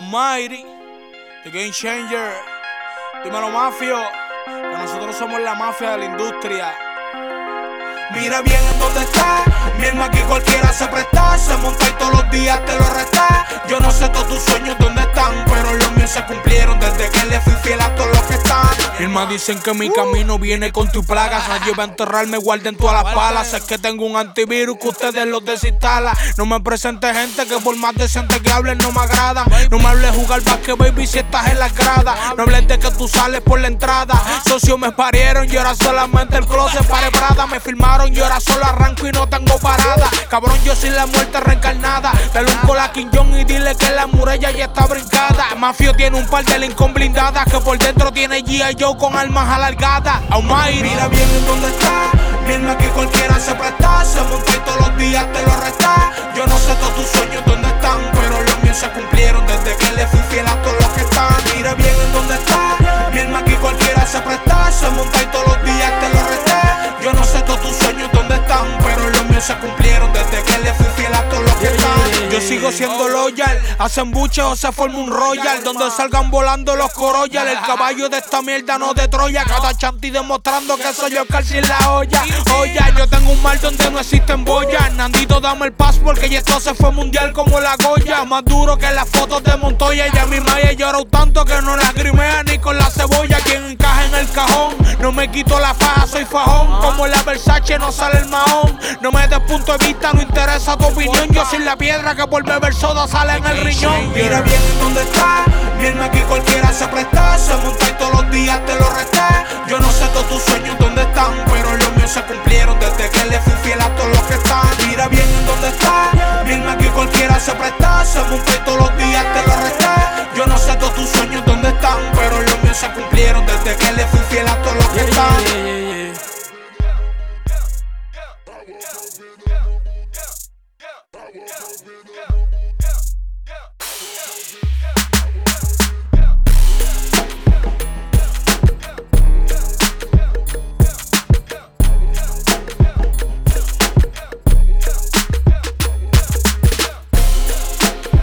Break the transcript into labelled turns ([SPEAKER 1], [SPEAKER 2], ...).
[SPEAKER 1] Almighty, The Game Changer. Dímelo, mafio, que nosotros somos la mafia de la industria.
[SPEAKER 2] Mira bien en dónde está, mi alma aquí cualquiera se presta. Se monta y todos los días te lo resta. Yo no sé todos tus sueños dónde están, pero los míos se cumplieron desde que le fui fiel a todos los que están.
[SPEAKER 1] Mi alma dicen que mi camino viene con tu plagas. Nadie va a enterrarme, guarden todas las balas. Es que tengo un antivirus que ustedes los desinstalan. No me presente gente que por más decente que hablen no me agradan. No me hables jugar basket, baby, si estás en la grada. No hables de que tú sales por la entrada. Socios me parieron y ahora solamente el closet pare Prada. Me filmaron y ahora solo arranco y no tengo parada. Cabrón, yo sin la muerte reencarnada. Dale un cola a King John y dile que la muralla ya está brincada. Mafio tiene un par de Lincoln blindadas, que por dentro tiene G.I. Joe con armas alargadas. Almighty.
[SPEAKER 2] Mira bien en dónde está, mi alma aquí cualquiera se presta. Se monta y todos los días te lo resta. Yo no sé todos tus sueños dónde están, pero los míos se cumplieron desde que le fui fiel a todos los que están. Mira bien en dónde está, mi alma aquí cualquiera se presta. Se monta y todos los días te lo resta. Yo no sé todos tus sueños dónde están, pero los míos se cumplieron desde que le fui fiel a todos los que están.
[SPEAKER 1] Yo sigo siendo loyal, hacen buche o se forma un royal, donde salgan volando los coroyal. El caballo de esta mierda no de Troya. Cada chanti demostrando que soy yo casi en la olla. Oye, yo tengo un mar donde no existen boyas. Nandito, dame el paso porque ya esto se fue mundial como la Goya. Más duro que las fotos de Montoya. Ya mi maya lloró tanto que no lagrimea ni con la cebolla. Quien encaja en el cajón, no me quito la faja, soy fajón. Como la Versace no sale el mahón. No me des punto de vista, no interesa tu opinión. Yo soy la piedra que por beber soda sale en el riñón.
[SPEAKER 2] Mira bien en dónde está, mi alma aquí cualquiera se presta. Se monta y todos los días te lo resta. Yo no sé todos tus sueños dónde están, pero los míos se cumplieron desde que le fui fiel a todos los que están. Mira bien en dónde está, mi alma aquí cualquiera se presta. Se monta y todos los días